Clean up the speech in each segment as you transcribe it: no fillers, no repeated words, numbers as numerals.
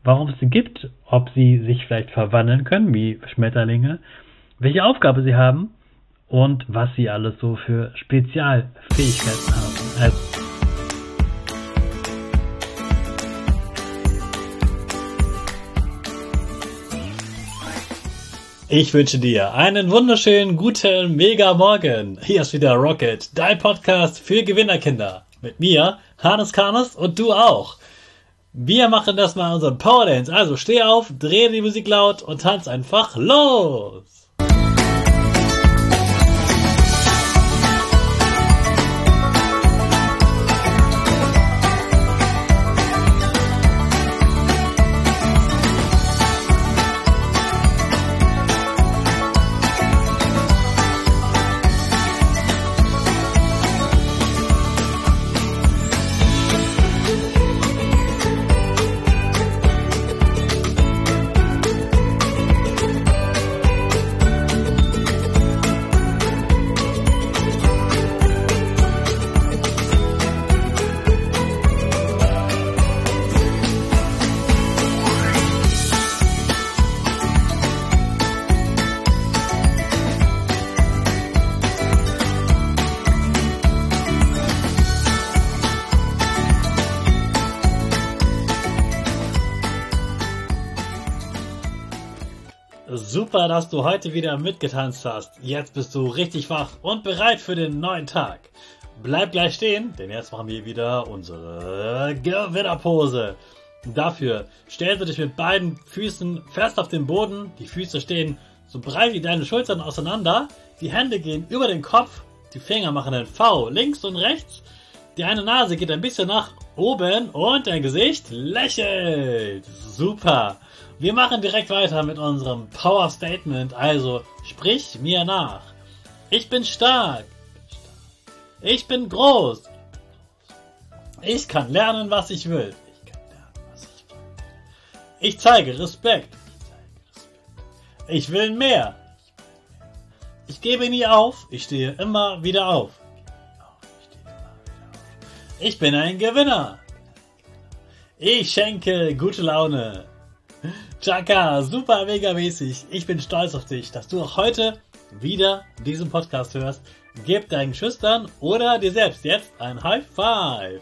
warum es sie gibt, ob sie sich vielleicht verwandeln können wie Schmetterlinge, welche Aufgabe sie haben und was sie alles so für Spezialfähigkeiten haben. Ich wünsche dir einen wunderschönen, guten, mega Morgen. Hier ist wieder Rocket, dein Podcast für Gewinnerkinder. Mit mir, Hannes Karnes, und du auch. Wir machen das mal unseren Power Dance. Also steh auf, dreh die Musik laut und tanz einfach los. Super, dass du heute wieder mitgetanzt hast. Jetzt bist du richtig wach und bereit für den neuen Tag. Bleib gleich stehen, denn jetzt machen wir wieder unsere Gewinnerpose. Dafür stellst du dich mit beiden Füßen fest auf den Boden. Die Füße stehen so breit wie deine Schultern auseinander. Die Hände gehen über den Kopf. Die Finger machen ein V links und rechts. Die eine Nase geht ein bisschen nach oben und dein Gesicht lächelt. Super. Wir machen direkt weiter mit unserem Power Statement, also sprich mir nach. Ich bin stark. Ich bin groß. Ich kann lernen, was ich will. Ich zeige Respekt. Ich will mehr. Ich gebe nie auf. Ich stehe immer wieder auf. Ich bin ein Gewinner. Ich schenke gute Laune. Chaka, super mega mäßig. Ich bin stolz auf dich, dass du auch heute wieder diesen Podcast hörst. Gib deinen Schüchtern oder dir selbst jetzt ein High Five.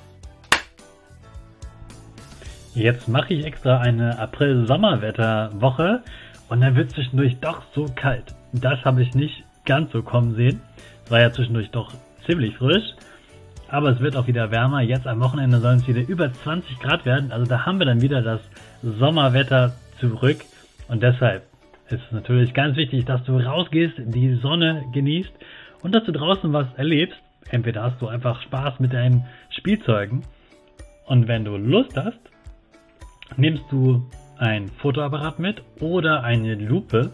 Jetzt mache ich extra eine April-Sommerwetter-Woche und dann wird es zwischendurch doch so kalt. Das habe ich nicht ganz so kommen sehen. Es war ja zwischendurch doch ziemlich frisch. Aber es wird auch wieder wärmer. Jetzt am Wochenende sollen es wieder über 20 Grad werden. Also da haben wir dann wieder das Sommerwetter zurück. Und deshalb ist es natürlich ganz wichtig, dass du rausgehst, die Sonne genießt und dass du draußen was erlebst. Entweder hast du einfach Spaß mit deinen Spielzeugen. Und wenn du Lust hast, nimmst du ein Fotoapparat mit oder eine Lupe.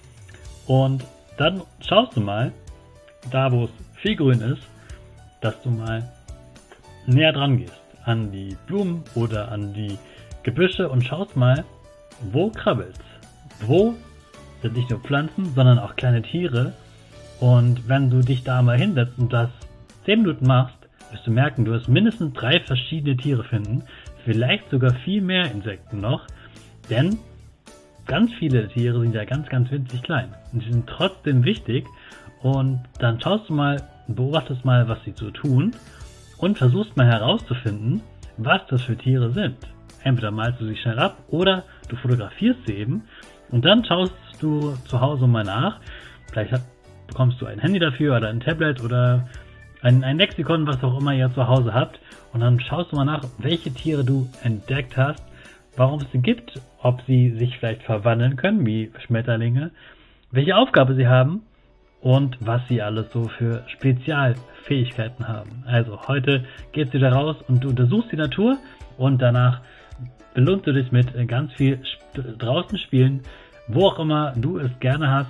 Und dann schaust du mal, da wo es viel grün ist, dass du mal näher dran gehst an die Blumen oder an die Gebüsche und schaust mal, wo krabbelt's? Wo sind nicht nur Pflanzen, sondern auch kleine Tiere. Und wenn du dich da mal hinsetzt und das 10 Minuten machst, wirst du merken, du wirst mindestens 3 verschiedene Tiere finden, vielleicht sogar viel mehr Insekten noch, denn ganz viele Tiere sind ja ganz, ganz winzig klein und sie sind trotzdem wichtig. Und dann schaust du mal, beobachtest mal, was sie so tun und versuchst mal herauszufinden, was das für Tiere sind. Entweder malst du sie schnell ab oder du fotografierst sie eben und dann schaust du zu Hause mal nach. Vielleicht bekommst du ein Handy dafür oder ein Tablet oder ein Lexikon, was auch immer ihr zu Hause habt, und dann schaust du mal nach, welche Tiere du entdeckt hast, warum es sie gibt, ob sie sich vielleicht verwandeln können wie Schmetterlinge, welche Aufgabe sie haben und was sie alles so für Spezialfähigkeiten haben. Also heute geht's wieder raus und du untersuchst die Natur und danach belohnst du dich mit ganz viel draußen spielen, wo auch immer du es gerne hast,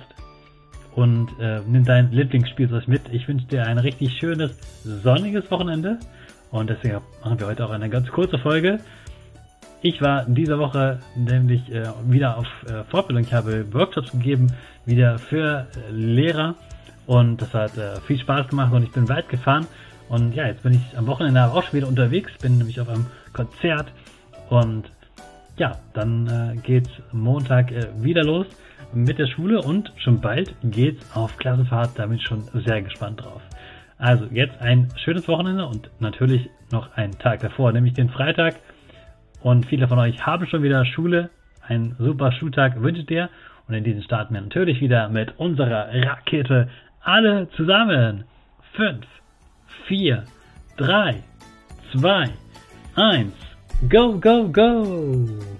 und nimm dein Lieblingsspielzeug mit. Ich wünsche dir ein richtig schönes, sonniges Wochenende und deswegen machen wir heute auch eine ganz kurze Folge. Ich war diese Woche nämlich wieder auf Fortbildung. Ich habe Workshops gegeben, wieder für Lehrer, und das hat viel Spaß gemacht und ich bin weit gefahren. Und ja, jetzt bin ich am Wochenende auch schon wieder unterwegs, bin nämlich auf einem Konzert und ja, dann geht's Montag wieder los mit der Schule und schon bald geht's auf Klassenfahrt, da bin ich schon sehr gespannt drauf. Also jetzt ein schönes Wochenende und natürlich noch einen Tag davor, nämlich den Freitag. Und viele von euch haben schon wieder Schule. Einen super Schultag wünsche ich dir. Und in diesem starten wir natürlich wieder mit unserer Rakete. Alle zusammen. 5, 4, 3, 2, 1. Go, go, go!